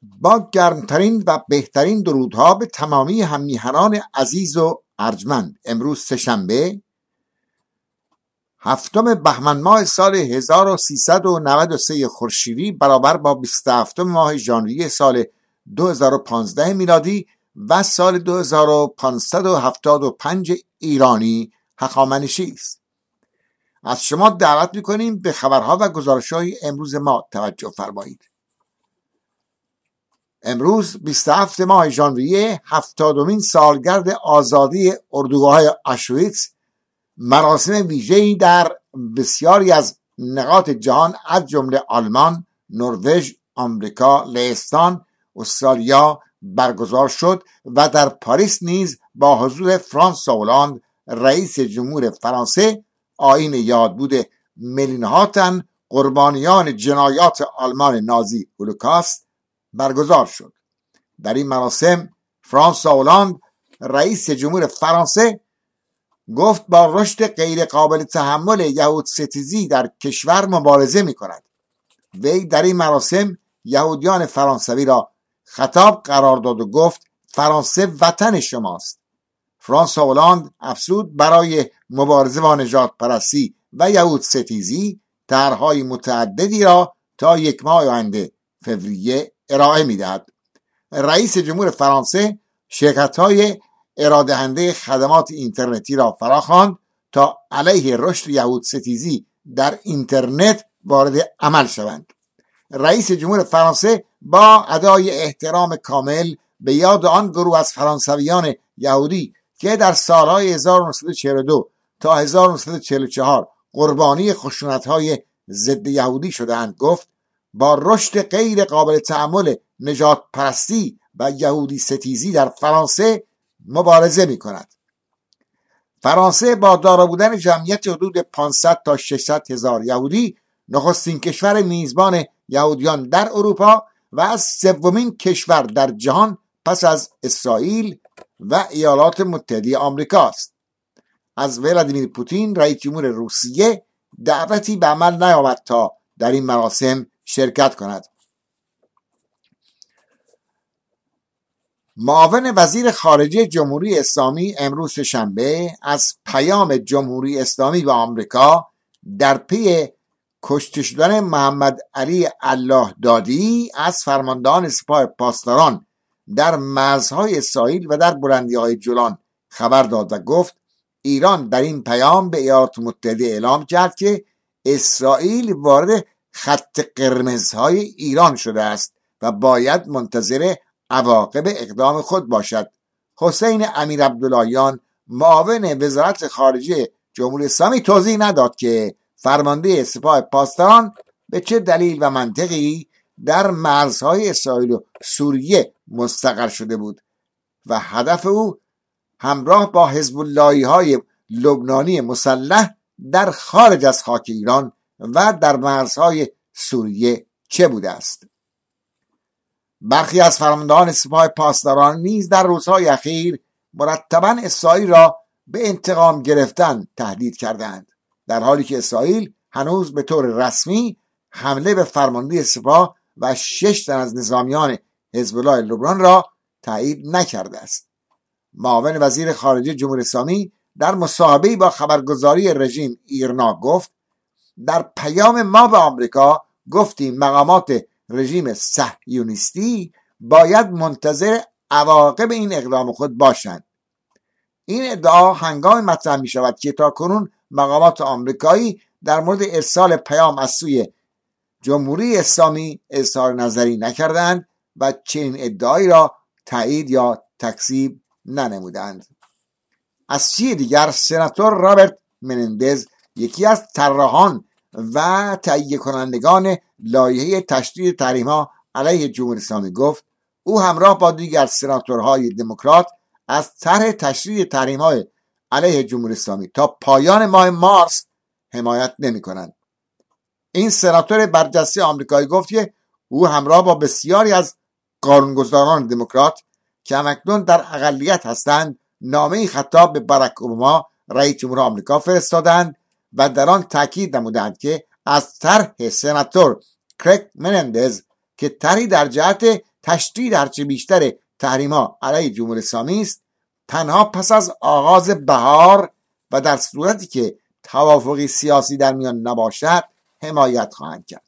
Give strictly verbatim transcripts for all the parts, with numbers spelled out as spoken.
با گرمترین و بهترین درودها به تمامی هممیهنان عزیز و ارجمند، امروز سه‌شنبه هفتم بهمن ماه سال هزار و سیصد و نود و سه خورشیدی برابر با بیست و هفتم ماه ژانویه سال دو هزار و پانزده میلادی و سال دو هزار و پانصد و هفتاد و پنج ایرانی هخامنشی است. از شما دعوت می‌کنیم به خبرها و گزارش‌های امروز ما توجه فرمایید. امروز بیست و هفتم ماه ژانویه هفتادمین سالگرد آزادی اردوگاه‌های آشویتس، مراسم ویژه‌ای در بسیاری از نقاط جهان از جمله آلمان، نروژ، آمریکا، لهستان، استرالیا برگزار شد و در پاریس نیز با حضور فرانسوا هلند رئیس جمهور فرانسه آیین یادبود میلیون‌ها تن قربانیان جنایات آلمان نازی هولوکاست برگزار شد. در این مراسم فرانسوا هلند رئیس جمهور فرانسه گفت با رشد غیر قابل تحمل یهود ستیزی در کشور مبارزه می کند. وی در این مراسم یهودیان فرانسوی را خطاب قرار داد و گفت فرانسه وطن شماست. فرانسوا هلند افزود برای مبارزه با نژاد پرستی و یهود ستیزی طرح‌های متعددی را تا یک ماه آینده فوریه ارائه می دهد. رئیس جمهور فرانسه شرکت‌های ارائه‌دهنده خدمات اینترنتی را فراخواند تا علیه رشد یهود ستیزی در اینترنت وارد عمل شوند. رئیس جمهور فرانسه با ادای احترام کامل به یاد آن گروه از فرانسویان یهودی که در سالهای هزار و نهصد و چهل و دو تا هزار و نهصد و چهل و چهار قربانی خشونت‌های ضد یهودی شدند گفت با رشد غیر قابل تحمل نژاد پرستی و یهودی ستیزی در فرانسه مبارزه می کند. فرانسه با دارا بودن جمعیت حدود پانصد تا ششصد هزار یهودی نخستین کشور میزبان یهودیان در اروپا و از سومین کشور در جهان پس از اسرائیل و ایالات متحده آمریکا است. از ولادیمیر پوتین رئیس جمهور روسیه دعوتی به عمل نیامد تا در این مراسم شرکت کند. معاون وزیر خارجه جمهوری اسلامی امروز شنبه از پیام جمهوری اسلامی به آمریکا در پی کشته شدن محمد علی الله دادی از فرماندهان سپاه پاسداران در مرزهای اسرائیل و در بلندی‌های جولان خبر داد و گفت ایران در این پیام به ایالات متحده اعلام کرد که اسرائیل وارد خط قرمزهای ایران شده است و باید منتظر عواقب اقدام خود باشد. حسین امیر عبداللهیان معاون وزارت خارجه جمهوری اسلامی توضیح نداد که فرمانده سپاه پاسداران به چه دلیل و منطقی در مرزهای اسرائیل و سوریه مستقر شده بود و هدف او همراه با حزب اللهی های لبنانی مسلح در خارج از خاک ایران و در مرزهای سوریه چه بوده است. برخی از فرماندهان سپاه پاسداران نیز در روزهای اخیر مرتباً اسرائیل را به انتقام گرفتن تهدید کردند، در حالی که اسرائیل هنوز به طور رسمی حمله به فرمانده سپاه و شش تن از نظامیان حزب الله لبنان را تایید نکرده است. معاون وزیر خارجه جمهوری اسلامی در مصاحبه‌ای با خبرگزاری رژیم ایرنا گفت در پیام ما به آمریکا گفتیم مقامات رژیم صهیونیستی باید منتظر عواقب این اقدام خود باشند. این ادعا هنگام مطرح می شود که تاکنون مقامات آمریکایی در مورد ارسال پیام از سوی جمهوری اسلامی اظهار نظری نکردند و چنین ادعایی را تایید یا تکذیب ننمودند. از سوی دیگر سناتور رابرت منندز، یکی از طراحان و تهیه کنندگان لایحه تشدید تحریم‌ها علیه جمهوری اسلامی گفت او همراه با دیگر سناتورهای دموکرات از طرح تشدید تحریم‌های علیه جمهوری اسلامی تا پایان ماه مارس حمایت نمی‌کنند. این سناتور برجسته آمریکایی گفت که او همراه با بسیاری از قانونگذاران دموکرات که همکنون در اقلیت هستند نامه‌ای خطاب به باراک اوباما رئیس جمهور آمریکا فرستادند و در آن تاکید نمودند که از طرح سناتور کریگ منندز که طرحی در جهت تشدید هرچه بیشتر تحریما علیه جمهوری اسلامی است، تنها پس از آغاز بهار و در صورتی که توافقی سیاسی در میان نباشد حمایت خواهند کرد.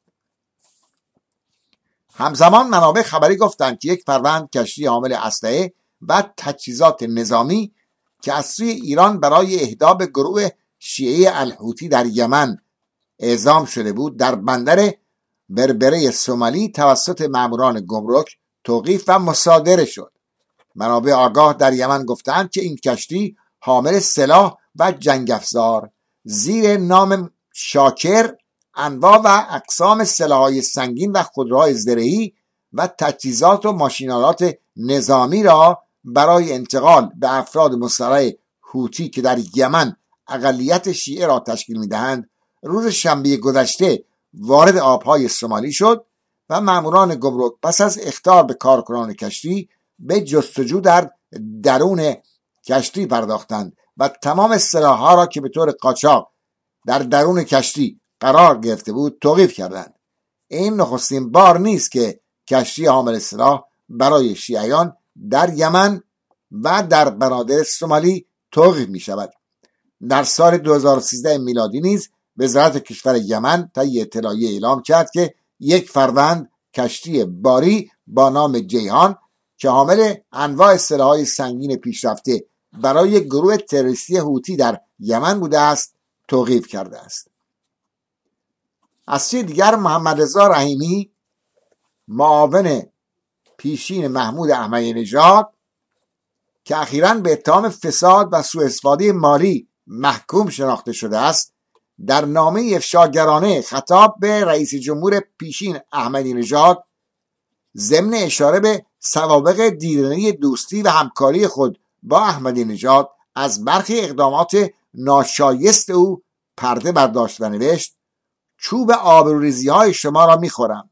همزمان منابع خبری گفتند که یک فروند کشتی حامل اسلحه و تجهیزات نظامی که از سوی ایران برای اهدا به گروه شیعه الحوتی در یمن اعزام شده بود، در بندر بربره سومالی توسط ماموران گمرک توقیف و مصادره شد. منابع آگاه در یمن گفتند که این کشتی حامل سلاح و جنگ افزار زیر نام شاکر انواع و اقسام سلاح‌های سنگین و خودروهای زرهی و تجهیزات و ماشینالات نظامی را برای انتقال به افراد مسلح حوتی که در یمن اقلیت شیعه را تشکیل می‌دهند روز شنبه گذشته وارد آبهای سومالی شد و ماموران گمرک پس از اخطار به کارکنان کشتی به جستجو در درون کشتی پرداختند و تمام سلاح‌ها را که به طور قاچاق در درون کشتی قرار گرفته بود توقیف کردند. این نخستین بار نیست که کشتی حامل سلاح برای شیعیان در یمن و در بنادر سومالی توقیف می شود. در سال دو هزار و سیزده میلادی نیز وزارت کشور یمن طی اطلاعیه اعلام کرد که یک فروند کشتی باری با نام جیهان که حامل انواع سلاح‌های سنگین پیشرفته برای گروه تروریستی حوتی در یمن بوده است توقیف کرده است. از سوی دیگر محمد رضا رحیمی معاون پیشین محمود احمدی نژاد که اخیراً به اتهام فساد و سوء استفاده مالی محکوم شناخته شده است، در نامه افشاگرانه خطاب به رئیس جمهور پیشین احمدی نژاد ضمن اشاره به سوابق دیرینه دوستی و همکاری خود با احمدی نژاد از برخی اقدامات ناشایست او پرده برداشت و نوشت: چوب آبروریزی های شما را میخورم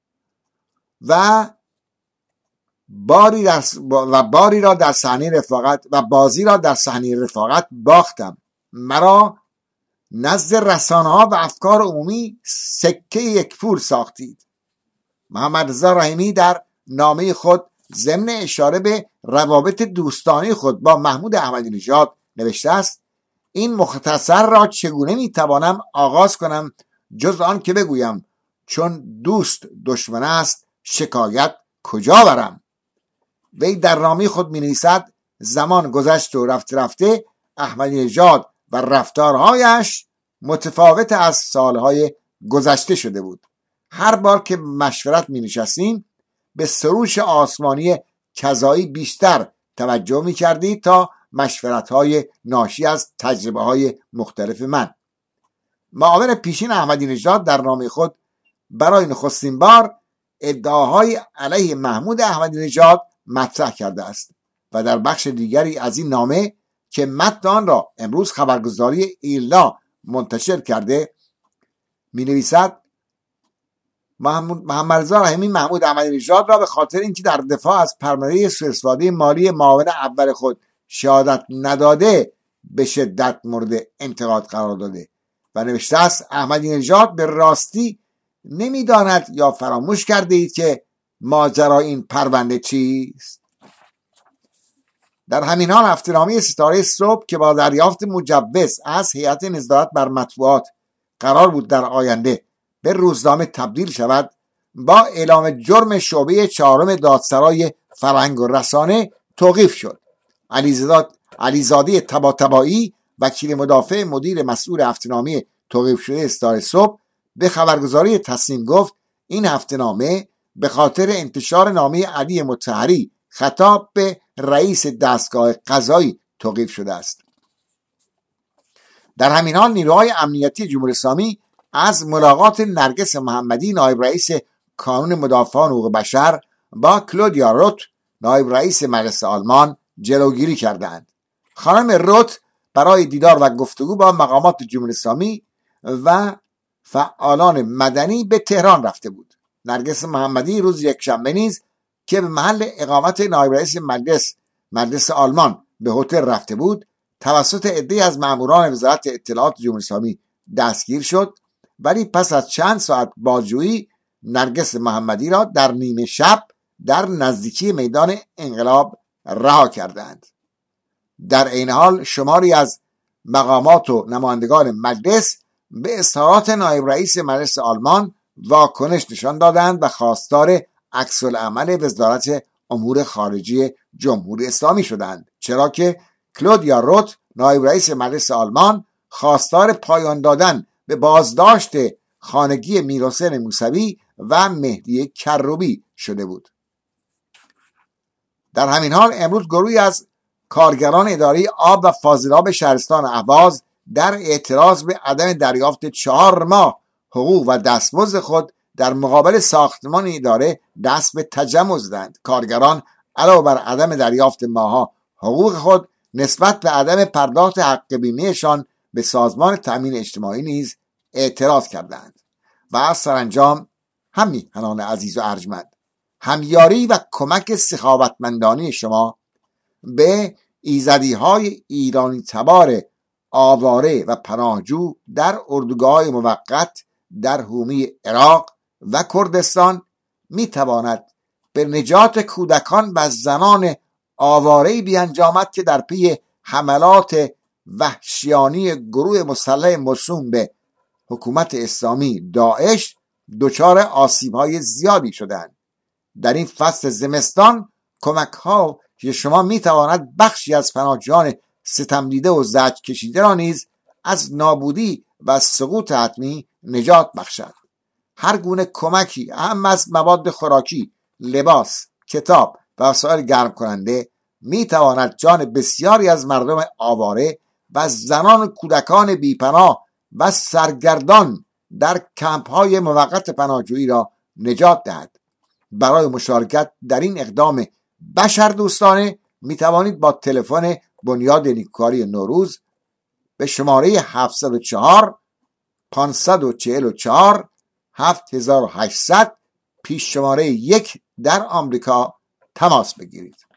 و باری, در و باری را در صحنه رفاقت و بازی را در صحنه رفاقت باختم. مرا نزد رسانه ها و افکار عمومی سکه یک پول ساختید. محمد رضا رحیمی در نامه خود ضمن اشاره به روابط دوستانه خود با محمود احمدی نژاد نوشته است: این مختصر را چگونه میتوانم آغاز کنم جز آن که بگویم چون دوست دشمن است شکایت کجا برم. وی در نامه خود می نویسد: زمان گذشت و رفته رفته احمدی نژاد و رفتارهایش متفاوت از سالهای گذشته شده بود. هر بار که مشورت می نشستیم به سروش آسمانی کذایی بیشتر توجه می کردید تا مشورت های ناشی از تجربه های مختلف من. معاون پیشین احمدی نژاد در نامه خود برای نخستین بار ادعاهای علیه محمود احمدی نژاد مطرح کرده است و در بخش دیگری از این نامه که متن آن را امروز خبرگزاری ایلنا منتشر کرده می نویسد: محمد رضا رحیمی محمود احمدی نژاد را به خاطر اینکه در دفاع از پرونده سوء استفاده مالی معاون اول خود شهادت نداده به شدت مورد انتقاد قرار داده و نوشته است احمدی نژاد به راستی نمیداند یا فراموش کرده اید که ماجرا این پرونده چیست؟ در همین حال هفته‌نامه ستاره صبح که با دریافت مجوز از هیئت نظارت بر مطبوعات قرار بود در آینده به روزنامه تبدیل شود، با اعلام جرم شعبه چهارم دادسرای فرهنگ و رسانه توقیف شد. علیزاده طباطبایی وکیل مدافع مدیر مسئول هفته‌نامه توقیف شده ستاره صبح به خبرگزاری تصنیم گفت این هفته‌نامه به خاطر انتشار نامه علی مطهری خطاب به رئیس دستگاه قضایی توقیف شده است. در همین حال نیروهای امنیتی جمهوری اسلامی از ملاقات نرگس محمدی نایب رئیس کانون مدافعان حقوق بشر با کلودیا روت نایب رئیس مجلس آلمان جلوگیری کردند. خانم روت برای دیدار و گفتگو با مقامات جمهوری اسلامی و فعالان مدنی به تهران رفته بود. نرگس محمدی روز یکشنبه نیز که به محل اقامت نایب رئیس مجلس مجلس آلمان به هتل رفته بود توسط عده‌ای از ماموران وزارت اطلاعات جمهوری اسلامی دستگیر شد، ولی پس از چند ساعت بازجویی نرگس محمدی را در نیمه شب در نزدیکی میدان انقلاب رها کردند. در این حال شماری از مقامات و نمایندگان مجلس به اظهارات نایب رئیس مجلس آلمان واکنش نشان دادند و خواستار عکس العمل وزارت امور خارجه جمهوری اسلامی شدند، چرا که کلودیا روت نایب رئیس مجلس آلمان خواستار پایان دادن به بازداشت خانگی میرحسین موسوی و مهدی کروبی شده بود. در همین حال امروز گروهی از کارگران اداره آب و فاضلاب شهرستان اهواز در اعتراض به عدم دریافت چهار ماه حقوق و دستمزد خود در مقابل ساختمان اداره دست به تجمع زدند. کارگران علاوه بر عدم دریافت ماها حقوق خود نسبت به عدم پرداخت حق بیمه‌شان به سازمان تأمین اجتماعی نیز اعتراض کردند. و سرانجام هم میهنان عزیز و ارجمند، همیاری و کمک سخاوتمندانه شما به ایزدی‌های ایرانی تبار آواره و پناهجو در اردوگاه موقت در حومه عراق و کردستان میتواند به نجات کودکان و زنان آواره‌ای بیانجامد که در پی حملات وحشیانه گروه مسلح موسوم به حکومت اسلامی داعش دچار آسیب‌های زیادی شدند. در این فصل زمستان کمک‌ها که شما میتواند بخشی از پناهجویان ستم دیده و زجر کشیده را نیز از نابودی و سقوط حتمی نجات بخشد. هر گونه کمکی، هم از مواد خوراکی، لباس، کتاب و وسایل گرم کننده، میتواند جان بسیاری از مردم آواره و زنان و کودکان بیپناه و سرگردان در کمپ‌های موقت پناهجویی را نجات دهد. برای مشارکت در این اقدام بشردوستانه می توانید با تلفن بنیاد نیکوکاری نوروز به شماره هفتصد و چهار پانصد و چهل و چهار هفت هزار و هشتصد پیش شماره یک در آمریکا تماس بگیرید.